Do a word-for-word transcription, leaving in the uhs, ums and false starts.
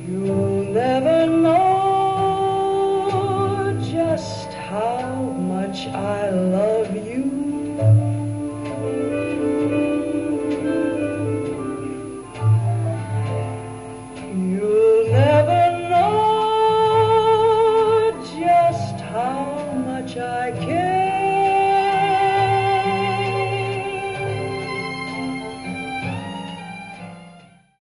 You'll never know just how much I love you. You'll never know just how much I care.